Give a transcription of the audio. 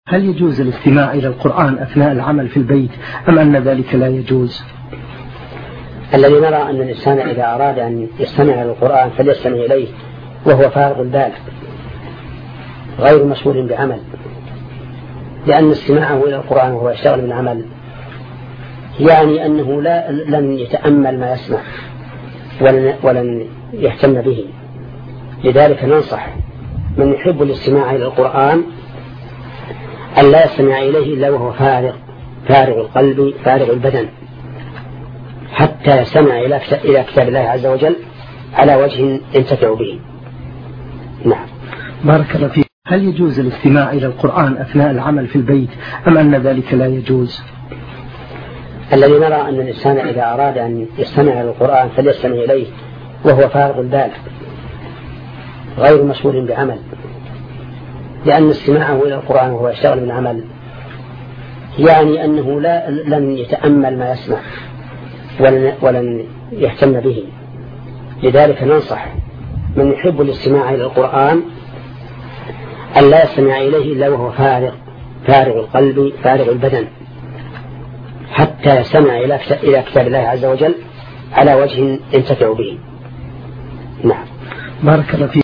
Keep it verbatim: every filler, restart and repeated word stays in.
هل يجوز الاستماع إلى القرآن أثناء العمل في البيت أم أن ذلك لا يجوز؟ الذي نرى أن الإنسان إذا أراد أن يستمع إلى القرآن فليستمع إليه وهو فارغ البال غير مشغول بعمل، لأن استماعه إلى القرآن وهو يشتغل من عمل يعني أنه لا لن يتأمل ما يسمع ولن, ولن يهتم به. لذلك ننصح من يحب الاستماع إلى القرآن أن لا يستمع إليه إلا وهو فارغ فارغ القلب فارغ البدن حتى يستمع إلى كتاب الله عز وجل على وجه ينتفع به. نعم. بارك الله فيك. هل يجوز الاستماع إلى القرآن أثناء العمل في البيت أم أن ذلك لا يجوز؟ الذي نرى أن الإنسان إذا أراد أن يستمع إلى القرآن فليستمع إليه وهو فارغ البال غير مشغول بعمل، لأن استماعه إلى القرآن وهو يشتغل من عمل يعني أنه لا لن يتأمل ما يسمع ولن, ولن يهتم به. لذلك ننصح من يحب الاستماع إلى القرآن أن لا يستمع إليه إلا وهو فارغ فارغ القلب فارغ البدن حتى يستمع إلى كتاب الله عز وجل على وجه ينتفع به. نعم. بارك الله فيك.